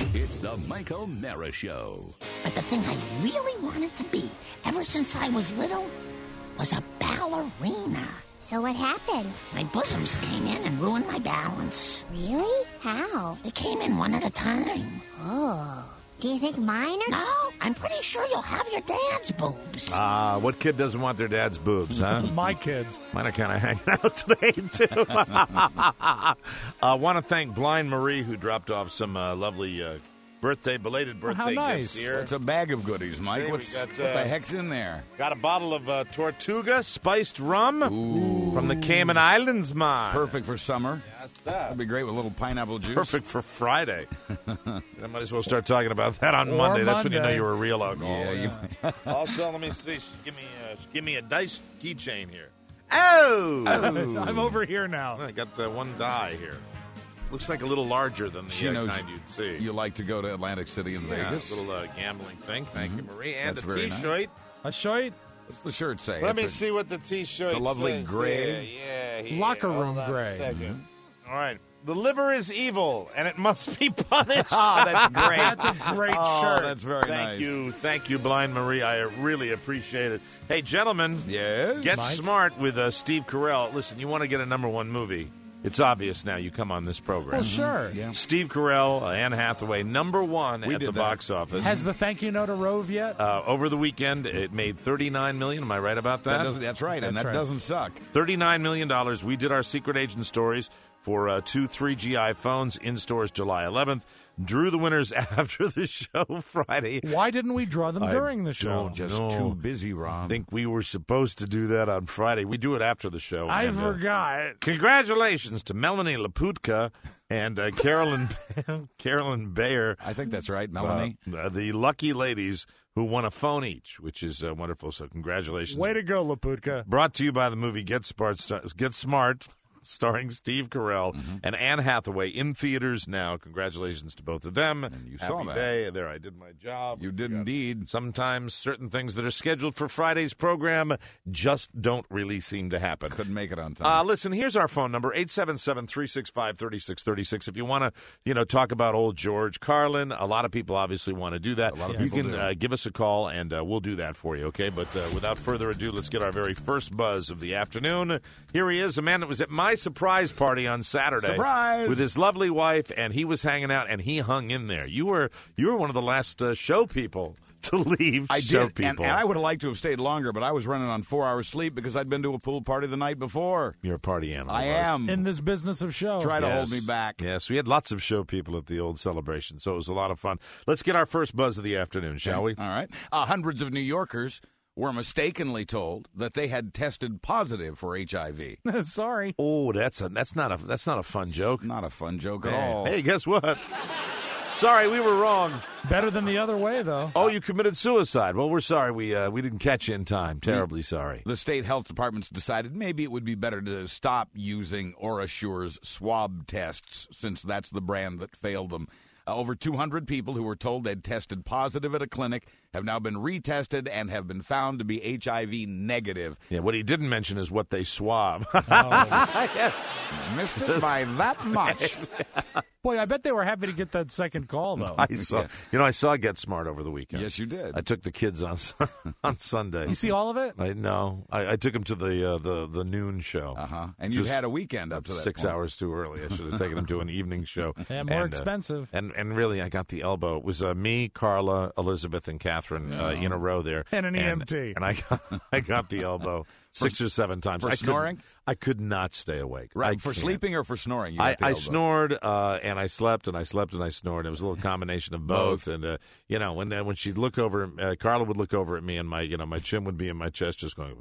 It's the Mike O'Mara Show. But the thing I really wanted to be, ever since I was little, was a ballerina. So what happened? My bosoms came in and ruined my balance. Really? How? They came in one at a time. Oh. Do you think mine are... No, I'm pretty sure you'll have your dad's boobs. What kid doesn't want their dad's boobs, huh? My kids. Mine are kind of hanging out today, too. I want to thank Blind Marie, who dropped off some lovely belated birthday how nice. gifts here. It's a bag of goodies, Mike. See, what the heck's in there? Got a bottle of Tortuga spiced rum from the Cayman Islands, man. Perfect for summer. That'd be great with a little pineapple juice. Perfect for Friday. I might as well start talking about that on Monday. That's when you know you're a real alcoholic. Yeah, Also, let me see. Give me a dice keychain here. Oh! I'm over here now. I got one die here. Looks like a little larger than the She knows kind you'd see. You like to go to Atlantic City in Vegas. A little gambling thing. Thank you, Marie. And That's a very T-shirt. A shirt? What's the shirt say? Let me see what the T-shirt It's a lovely says. gray. Yeah. Locker room Hold on a gray. second. All right. The liver is evil, and it must be punished. Oh, that's great. That's a great shirt. That's very Thank nice. Thank you, Blind Marie. I really appreciate it. Hey, gentlemen, Yes? get Mike? smart with Steve Carell. Listen, you want to get a #1 movie. It's obvious now you come on this program. Well, sure. Yeah. Steve Carell, Anne Hathaway, #1 We at did the that. box office. Has the thank you note to Rove yet? Over the weekend, it made $39 million. Am I right about that? That's right, and That's that right. doesn't suck. $39 million. We did our secret agent stories for 2 3GI phones in stores July 11th. Drew the winners after the show Friday. Why didn't we draw them during the show? Just No. too busy, Rob. I think we were supposed to do that on Friday. We do it after the show. I And, forgot. Congratulations to Melanie Laputka and Carolyn Bayer. I think that's right, Melanie. The lucky ladies who won a phone each, which is wonderful. So congratulations. Way to go, Laputka. Brought to you by the movie Get Smart, starring Steve Carell and Anne Hathaway in theaters now. Congratulations to both of them. And you Happy saw that. day. There, I did my job. You did indeed. Sometimes certain things that are scheduled for Friday's program just don't really seem to happen. Couldn't make it on time. Listen, here's our phone number, 877-365-3636. If you want to, talk about old George Carlin, a lot of people obviously want to do that. A lot of you people can do. give us a call, and we'll do that for you, okay? But without further ado, let's get our very first buzz of the afternoon. Here he is, a man that was at my surprise party on Saturday. Surprise! With his lovely wife, and he was hanging out, and he hung in there. You were one of the last show people to leave. I show did, people. and I would have liked to have stayed longer, but I was running on 4 hours sleep because I'd been to a pool party the night before. You're a party animal. I Russ. am. In this business of show. Try to hold Yes. me back. Yes, we had lots of show people at the old celebration, so it was a lot of fun. Let's get our first buzz of the afternoon, shall we? All right. Hundreds of New Yorkers were mistakenly told that they had tested positive for HIV. Sorry. Oh, that's not a fun joke. Not a fun joke at all. Hey, guess what? Sorry, we were wrong. Better than the other way, though. Oh, you committed suicide. Well, we're sorry. We didn't catch you in time. Terribly sorry. The state health departments decided maybe it would be better to stop using OraSure's swab tests since that's the brand that failed them. Over 200 people who were told they'd tested positive at a clinic have now been retested and have been found to be HIV negative. Yeah, what he didn't mention is what they swab. Yes. Missed it by that much. Boy, I bet they were happy to get that second call, though. I saw Get Smart over the weekend. Yes, you did. I took the kids on Sunday. You see all of it? I took them to the noon show. Uh-huh. And you had a weekend up to that 6 point. hours too early. I should have taken them to an evening show. Yeah, more expensive. And really, I got the elbow. It was me, Carla, Elizabeth, and Catherine in a row there. And an EMT. And I got the elbow 6 or 7 times. For snoring? I could not stay awake. Right, I for can't. sleeping or for snoring? You got the I elbow. snored and I slept and I slept and I snored. It was a little combination of both. And when she'd look over, Carla would look over at me, and my chin would be in my chest, just going.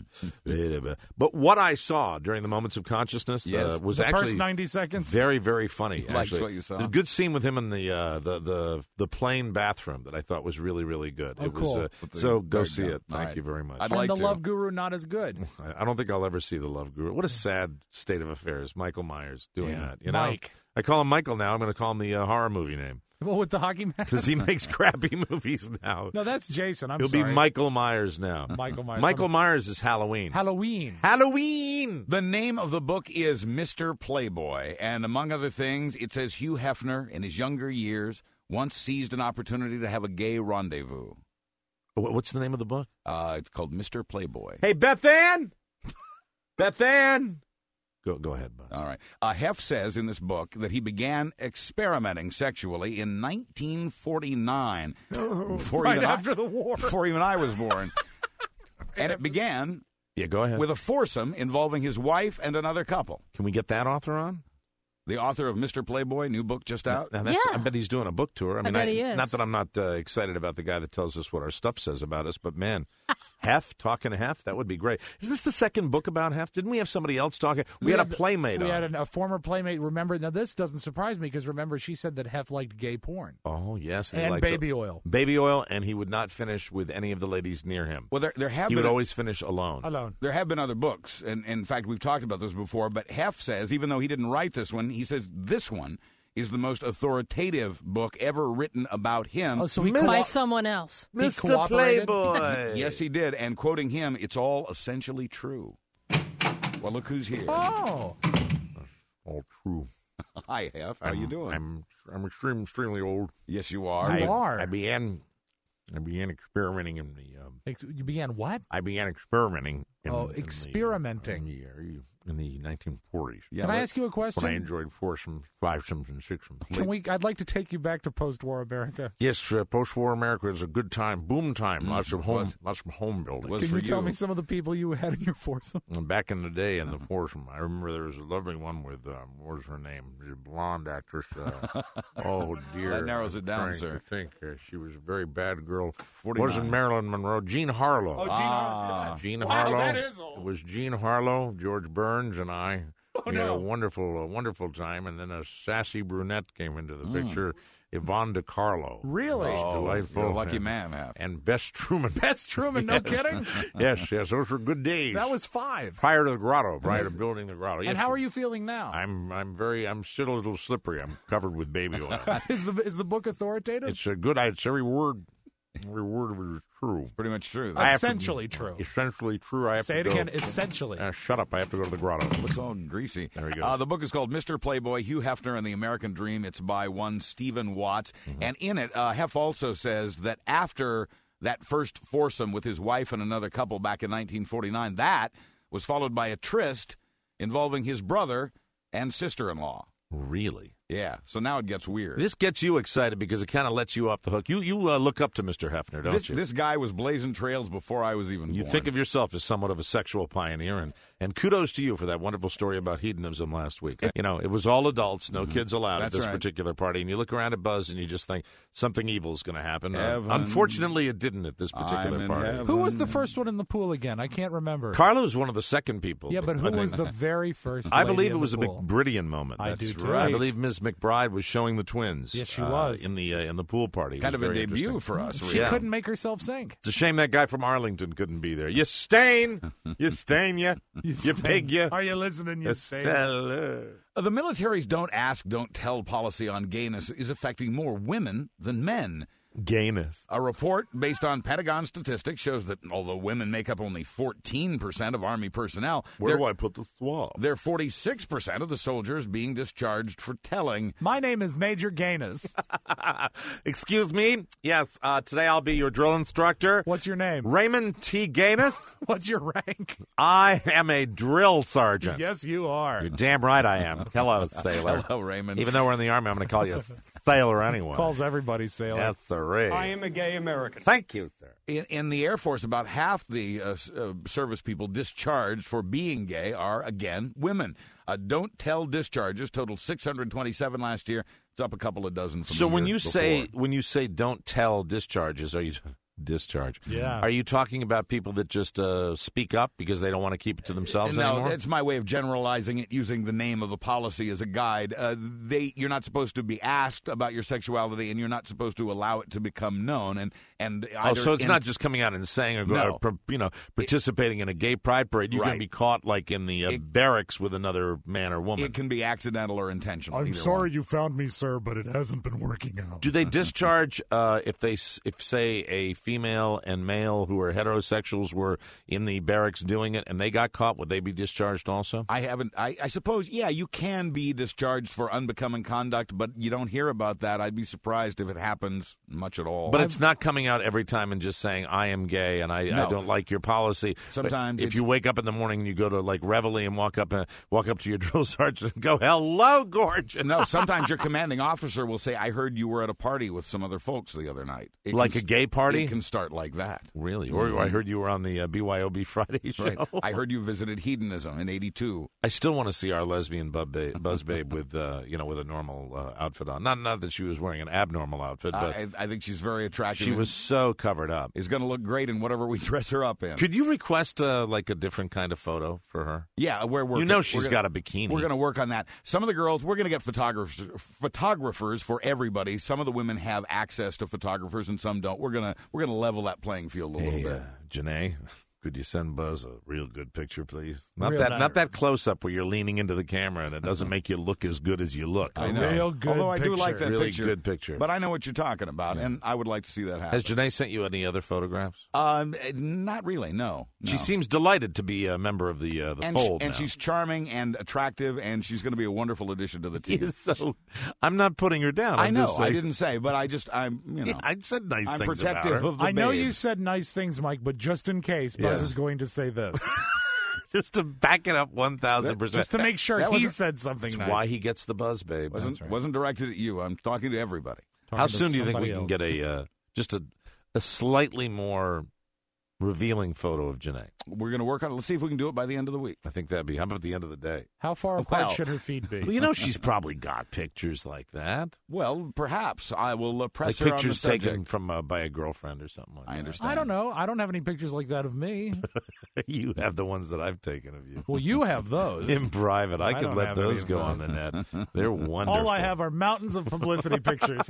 But what I saw during the moments of consciousness was the actually first 90 seconds. very, very funny. Liked Actually, what you saw. There's a good scene with him in the plane bathroom that I thought was really, really good. Oh, it was cool. so go Very see good. it. All Thank right. you very much. I'd And like the to. Love Guru not as good. I don't think I'll ever see the Love Guru. What a sad state of affairs. Michael Myers doing that. You know, Mike. I call him Michael now. I'm going to call him the horror movie name Well, with the hockey mask? because he makes crappy movies now. No, that's Jason. He'll sorry. be Michael Myers now. Michael Myers. Michael Myers is Halloween. Halloween. Halloween. The name of the book is Mr. Playboy, and among other things, it says Hugh Hefner in his younger years once seized an opportunity to have a gay rendezvous. What's the name of the book? It's called Mr. Playboy. Hey, Beth Ann! Beth Ann! Go ahead, Buzz. All right. Heff says in this book that he began experimenting sexually in 1949. After the war. Before even I was born. And it began Go ahead. with a foursome involving his wife and another couple. Can we get that author on? The author of Mr. Playboy, new book just out. Now I bet he's doing a book tour. I mean, bet he is. Not that I'm not excited about the guy that tells us what our stuff says about us, but man, Heff, talking to Heff, that would be great. Is this the second book about Heff? Didn't we have somebody else talking? We had a playmate on. We had a former playmate. Remember, now this doesn't surprise me because remember, she said that Heff liked gay porn. Oh, yes. And baby oil. Baby oil, and he would not finish with any of the ladies near him. Well, there have he been would always finish alone. There have been other books, and in fact, we've talked about this before, but Heff says, even though he didn't write this one, he says this one is the most authoritative book ever written about him. Oh, so by someone else. Mr. Playboy. Yes, he did. And quoting him, it's all essentially true. Well, look who's here. Oh. All true. Hi, Heff. How you doing? I'm extremely old. Yes, you are. You are. I began experimenting in the. You began what? I began experimenting. Experimenting. In the 1940s. Yeah, Can I ask you a question? When I enjoyed foursomes, fivesomes, and sixsomes. I'd like to take you back to post-war America. Yes, post-war America is a good time, boom time. Lots of home building. Can you tell me some of the people you had in your foursome? Back in the day, in the foursome, I remember there was a lovely one with what was her name? She was a blonde actress. Oh dear, that narrows it down, sir. I think she was a very bad girl. 49. Wasn't Marilyn Monroe? Jean Harlow. Oh, Jean Harlow. Jean wow, Harlow. That is old. It was Jean Harlow, George Burns, and I. We had a wonderful time, and then a sassy brunette came into the picture, Yvonne DiCarlo. Really? Delightful. You're a lucky man, Heff. And Bess Truman. Bess Truman, no kidding? Yes, those were good days. That was 5. Prior to the grotto, prior to building the grotto. Yes, and how are you feeling now? I'm still a little slippery. I'm covered with baby oil. Is the book authoritative? It's a good. It's every word of it is true. Pretty much true. Essentially true. Essentially true. I have Say to it go. again. Essentially. Shut up. I have to go to the grotto. Looks all greasy. There we go. The book is called Mr. Playboy, Hugh Hefner and the American Dream. It's by one Stephen Watts. And in it, Heff also says that after that first foursome with his wife and another couple back in 1949, that was followed by a tryst involving his brother and sister-in-law. Really? Yeah, so now it gets weird. This gets you excited because it kind of lets you off the hook. You look up to Mr. Hefner, don't you? This guy was blazing trails before I was even born. You think of yourself as somewhat of a sexual pioneer, and kudos to you for that wonderful story about hedonism last week. You know, it was all adults, no kids allowed at this particular party, and you look around at Buzz and you just think something evil is going to happen. Unfortunately, it didn't at this particular party. Who was the first one in the pool again? I can't remember. Carla was one of the second people. Yeah, but who was the very first I believe lady it was a in the pool? McBridian moment. I do, too. I believe Ms. McBride was showing the twins. Yes, she was. In the pool party. Kind of a very debut interesting. for us. She couldn't make herself sink. It's a shame that guy from Arlington couldn't be there. You stain, you pig, you. Are you listening? You stain. The military's don't ask, don't tell policy on gayness is affecting more women than men. Gayness. A report based on Pentagon statistics shows that although women make up only 14% of Army personnel, Where do I put the swab? they're 46% of the soldiers being discharged for telling. My name is Major Gayness. Excuse me? Yes, today I'll be your drill instructor. What's your name? Raymond T. Gayness. What's your rank? I am a drill sergeant. Yes, you are. You're damn right I am. Hello, sailor. Hello, Raymond. Even though we're in the Army, I'm going to call you sailor anyway. Calls everybody sailor. Yes, sir. I am a gay American. Thank you, sir. In the Air Force, about half the service people discharged for being gay are, again, women. Don't tell discharges totaled 627 last year. It's up a couple of dozen from So the when year you say don't tell discharges, are you Yeah. Are you talking about people that just speak up because they don't want to keep it to themselves anymore? No, it's my way of generalizing it using the name of the policy as a guide. You're not supposed to be asked about your sexuality, and you're not supposed to allow it to become known. So it's not just coming out and saying or participating in a gay pride parade. You can be caught like in the barracks with another man or woman. It can be accidental or intentional. I'm sorry you found me, sir, but it hasn't been working out. Do they discharge if say a female female and male who are heterosexuals were in the barracks doing it, and they got caught, would they be discharged also? I suppose, yeah, you can be discharged for unbecoming conduct, but you don't hear about that. I'd be surprised if it happens much at all. But it's not coming out every time and just saying, I am gay and I don't like your policy. Sometimes but if you wake up in the morning and you go to like Reveille and walk up to your drill sergeant and go, hello, gorgeous. No, sometimes your commanding officer will say, I heard you were at a party with some other folks the other night. Like a gay party? It can start like that. Really? Or I heard you were on the BYOB Friday show. Right. I heard you visited Hedonism in '82. I still want to see our lesbian buzz babe with with a normal outfit on. Not that she was wearing an abnormal outfit, but I think she's very attractive. She was so covered up. Is going to look great in whatever we dress her up in. Could you request like a different kind of photo for her? Yeah, we're working. She's got a bikini. We're going to work on that. Some of the girls, we're going to get photographers for everybody. Some of the women have access to photographers, and some don't. We're gonna level that playing field a little bit. Janae, could you send Buzz a real good picture, please? Not that close up where you're leaning into the camera and it doesn't make you look as good as you look. I know. Real good Although I do picture. like that really picture. Good picture. But I know what you're talking about, and I would like to see that happen. Has Janae sent you any other photographs? Not really. No. She seems delighted to be a member of the fold. And she's charming and attractive, and she's going to be a wonderful addition to the team. So I'm not putting her down. I know. Just saying, I didn't say, but I said nice I'm things protective about her. of the I know babes. you said nice things, Mike, but just in case, Buzz is going to say this. Just to back it up 1,000%. Just to make sure That he was- said something That's nice. why he gets the buzz, babe. Wasn't directed at you. I'm talking to everybody. How Talking to soon do you think we somebody can else. get a slightly more revealing photo of Janae? We're going to work on it. Let's see if we can do it by the end of the week. I think that'd be. How about the end of the day? How far apart Well- should her feet be? Well, she's probably got pictures like that, Well, perhaps I will press like her pictures on the taken subject. from by a girlfriend or something like I that. understand. I don't know. I don't have any pictures like that of me. You have the ones that I've taken of you. Well, you have those. In private, I could don't let have any those of go those. on the net. They're wonderful. All I have are mountains of publicity pictures.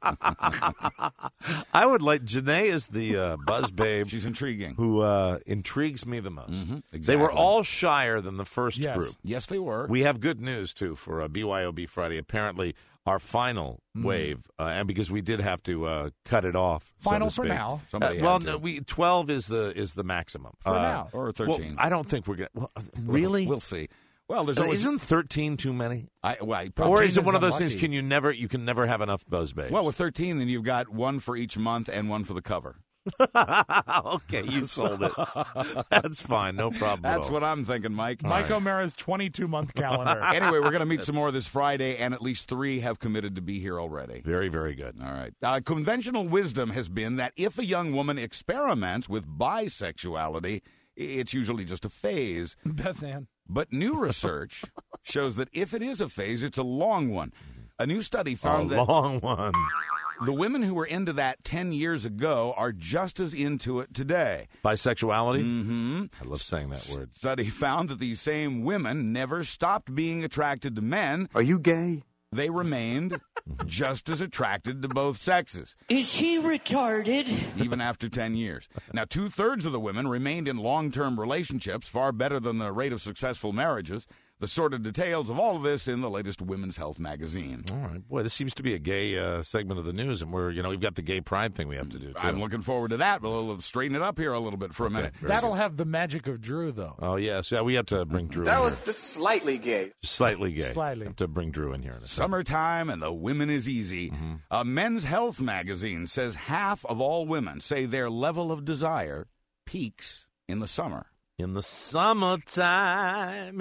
I would like Janae is the buzz babe She's intriguing. who intrigues me the most. Exactly. They were all shyer than the first Yes. group. Yes, they were. We have good news, too, for BYOB Friday. Apparently, our final wave, and because we did have to cut it off. Final so for to speak. now. Somebody Well, had to. no, 12 is the maximum. For now. Or Well, 13. I don't think we're going to. Really? We'll see. Well, there's always... Isn't 13 too many? I Or probably, is it one of those unlucky. things, you can never have enough buzz babes? well, with 13, then you've got one for each month and one for the cover. Okay, you sold it. That's fine. No problem That's at all. what I'm thinking, Mike. Mike O'Mara's 22-month calendar. Anyway, we're going to meet some more this Friday, and at least 3 have committed to be here already. Very, very good. All right. Conventional wisdom has been that if a young woman experiments with bisexuality, it's usually just a phase. Beth Ann. But new research shows that if it is a phase, it's a long one. A new study found A that long one. the women who were into that 10 years ago are just as into it today. Bisexuality? Mm-hmm. I love saying that word. Study found that these same women never stopped being attracted to men. Are you gay? They remained just as attracted to both sexes, Is he retarded? even after 10 years. Now, 2/3 of the women remained in long-term relationships, far better than the rate of successful marriages. The sordid details of all of this in the latest Women's Health magazine. All right. Boy, this seems to be a gay segment of the news, and we've got the gay pride thing we have to do, too. I'm looking forward to that. We'll straighten it up here a little bit for a minute. very That'll have the magic of Drew, though. Oh, yes. Yeah, we have to bring Drew in That here. was just slightly gay. Slightly gay. Slightly. Have to bring Drew in here in a second. Summertime and the women is easy. Men's Health magazine says half of all women say their level of desire peaks in the summer. In the summertime,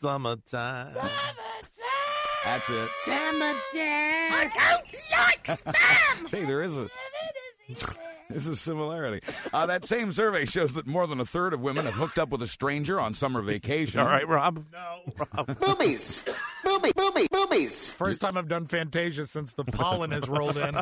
That's it. Summertime. Hey, there's a similarity. That same survey shows that more than 1/3 of women have hooked up with a stranger on summer vacation. All right, Rob? Boobies. Boobies. First time I've done Fantasia since the pollen has rolled in.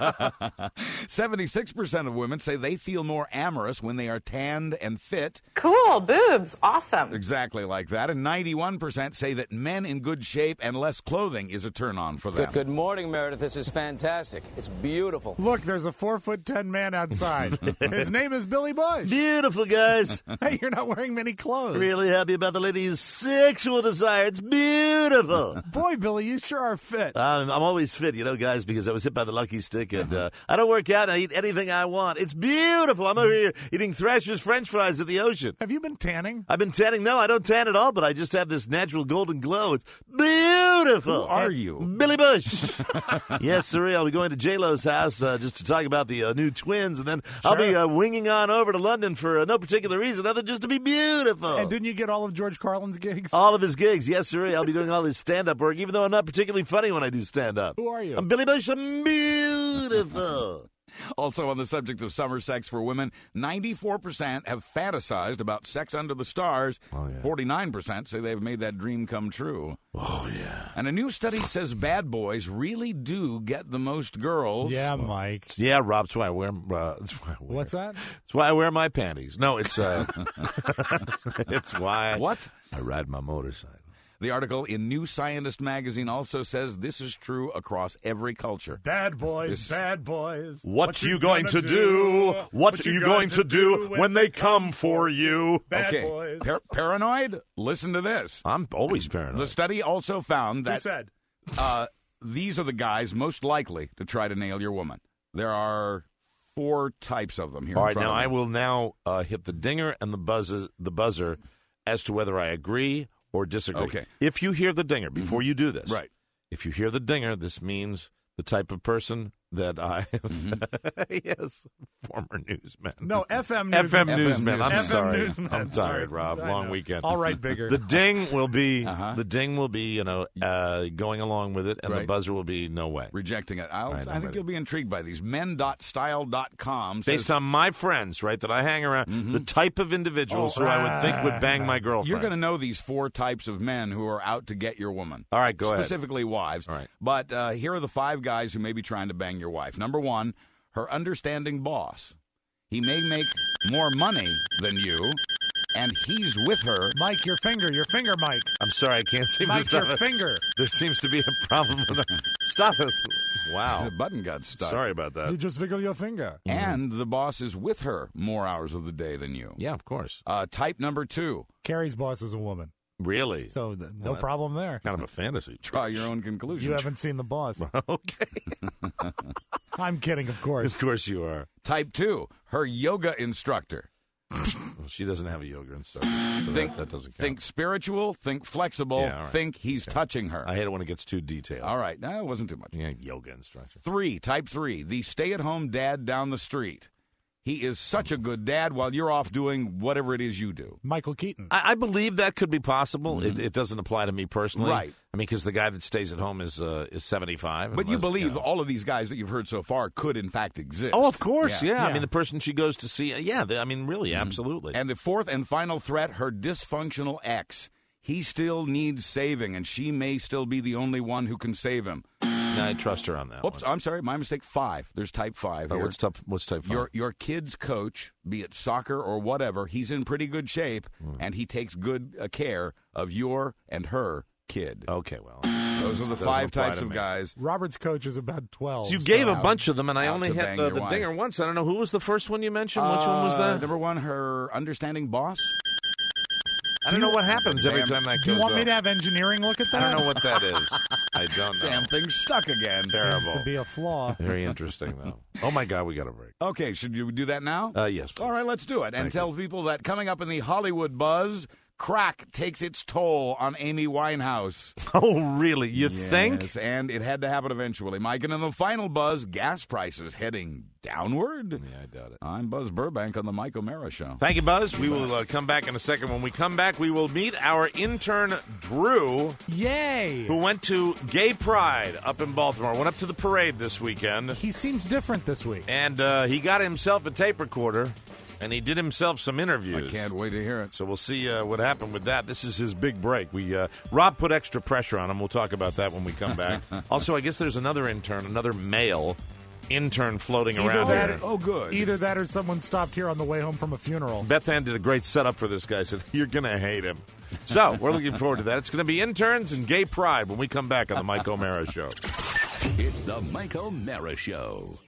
76% of women say they feel more amorous when they are tanned and fit. Cool, boobs, awesome. Exactly like that. And 91% say that men in good shape and less clothing is a turn-on for them. Good morning, Meredith. This is fantastic. It's beautiful. Look, there's a 4'10" man outside. His name is Billy Bush. Beautiful, guys. Hey, you're not wearing many clothes. Really happy about the lady's sexual desire. It's beautiful. Boy, Billy, you sure are fit. I'm always fit, guys, because I was hit by the lucky stick, and I don't work out. I eat anything I want. It's beautiful. I'm over here eating Thrasher's French fries at the ocean. Have you been tanning? I've been tanning. No, I don't tan at all, but I just have this natural golden glow. It's beautiful. Who are you? Billy Bush. Yes, sir. I'll be going to J-Lo's house just to talk about the new twins, and then I'll be winging on over to London for no particular reason other than just to be beautiful. And didn't you get all of George Carlin's gigs? All of his gigs, yes, sir. I'll be doing all his stand-up work, even though I'm not particularly funny when I do stand-up. Who are you? I'm Billy Bush. I'm beautiful. Also, on the subject of summer sex for women, 94% have fantasized about sex under the stars. 49% say they've made that dream come true. Oh, yeah. And a new study says bad boys really do get the most girls. Yeah, Mike. Yeah, Rob, that's why I wear. What's that? It's why I wear my panties. No, it's it's why What? I ride my motorcycle. The article in New Scientist magazine also says this is true across every culture. Bad boys, bad boys. What you going to do? What you going to do when they come for you? Bad Okay, boys. Paranoid? Listen to this. I'm always paranoid. The study also found Who that said? these are the guys most likely to try to nail your woman. There are 4 types of them here. All in right, front now of me. I will now hit the dinger and the buzzer as to whether I agree or disagree. Okay. If you hear the dinger, before you do this, Right. if you hear the dinger, this means the type of person that I yes, former newsman. No, FM newsman. FM newsman. I'm FM sorry. newsman. I'm Sorry. tired, Rob. I Long know. weekend. All right, bigger. The ding will be going along with it, and the Right. buzzer will be no way. Rejecting it. right, I I'm think ready. you'll be intrigued by these. Men.style.com says, Based on my friends, right, that I hang around, the type of individuals who I would think would bang my girlfriend. you're going to know these 4 types of men who are out to get your woman. All right, go ahead. Specifically wives. All right. But here are the 5 guys who may be trying to bang your wife. Number 1, her understanding boss. He may make more money than you, and he's with her. Mike, your finger, Mike. I'm sorry, I can't seem to Mike, stop your it. finger. There seems to be a problem with it. Stop it. Wow. The button got stuck. Sorry about You that. just wiggle your finger. And the boss is with her more hours of the day than you. Yeah, of course. Type number 2. Carrie's boss is a woman, Really? so no problem there. Kind of a fantasy. Draw your own conclusion. You haven't seen the boss. Okay. I'm kidding, of course. Of course you are. Type 2. Her yoga instructor. Well, she doesn't have a yoga instructor. So Think, that doesn't count. think spiritual, think flexible, Yeah, all right. think he's touching her. I hate it when it gets too detailed. All right. No, it wasn't too much. Yeah, yoga instructor. 3. Type 3. The stay-at-home dad down the street. He is such a good dad while you're off doing whatever it is you do. Michael Keaton. I believe that could be possible. It doesn't apply to me personally. Right. I mean, because the guy that stays at home is 75. But you unless, believe know. all of these guys that you've heard so far could, in fact, exist. Oh, of course, yeah. I Yeah. mean, the person she goes to see, really, absolutely. And the 4th and final threat, her dysfunctional ex. He still needs saving, and she may still be the only one who can save him. I trust her on that Oops, one. I'm sorry, my mistake. 5. There's type 5 here. What's type 5? Your kid's coach, be it soccer or whatever, he's in pretty good shape, Hmm. and he takes good care of your and her kid. Okay, well. Those are the doesn't 5 apply types to of me. guys. Robert's coach is about 12. You gave a out- bunch of them, and I out only to hit bang the your wife. dinger once. I don't know. Who was the first one you mentioned? Which one was that? Number 1, her understanding boss. I don't know what happens every time that Do goes you want me up. to have engineering look at that? I don't know what that is. I don't know. Damn thing's stuck again. Terrible. Seems to be a flaw. Very interesting, though. Oh, my God, we got a break. Okay, should you do that now? Yes, please. All right, let's do it. And Thank tell people that coming up in the Hollywood buzz, crack takes its toll on Amy Winehouse. Oh, really? You think? Yes, and it had to happen eventually. Mike, and in the final buzz, gas prices heading downward. Yeah, I doubt it. I'm Buzz Burbank on the Mike O'Mara Show. Thank you, Buzz. We will come back in a second. When we come back, we will meet our intern, Drew, Yay! who went to Gay Pride up in Baltimore. Went up to the parade this weekend. He seems different this week. And he got himself a tape recorder, and he did himself some interviews. I can't wait to hear it. So we'll see what happened with that. This is his big break. Rob put extra pressure on him. We'll talk about that when we come back. Also, I guess there's another intern, another male intern floating around here. Oh, good. Either that or someone stopped here on the way home from a funeral. Beth Ann did a great setup for this guy. Said, you're going to hate him. So we're looking forward to that. It's going to be interns and Gay Pride when we come back on the Mike O'Mara Show. It's the Mike O'Mara Show.